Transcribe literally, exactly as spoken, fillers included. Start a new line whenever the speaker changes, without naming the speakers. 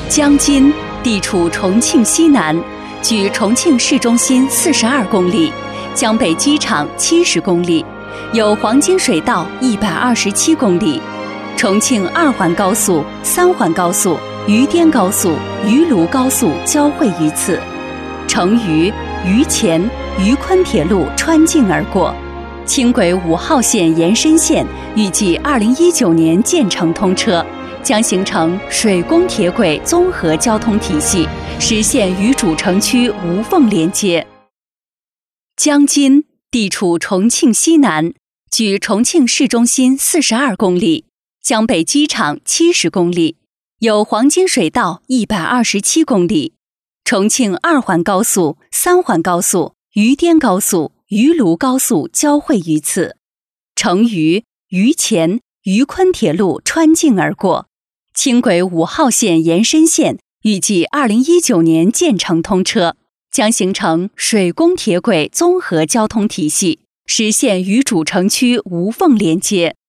江津地处重庆西南，距重庆市中心四十二公里，江北机场七十公里，有黄金水道一百二十七公里，重庆二环高速、三环高速、渝滇高速、渝卢高速交汇于此。成渝、渝黔、渝昆铁路穿境而过，轻轨五号线延伸线预计二零一九年建成通车，将形成水工铁轨综合交通体系，实现与主城区无缝连接。江津地处重庆西南，距重庆市中心四十二公里，江北机场七十公里，有黄金水道一百二十七公里，重庆二环高速、三环高速、渝滇高速、渝卢高速交汇于此。成渝、渝黔、渝昆铁路穿境而过，轻轨五号线延伸线预计二零一九年建成通车，将形成水工铁轨综合交通体系，实现与主城区无缝连接。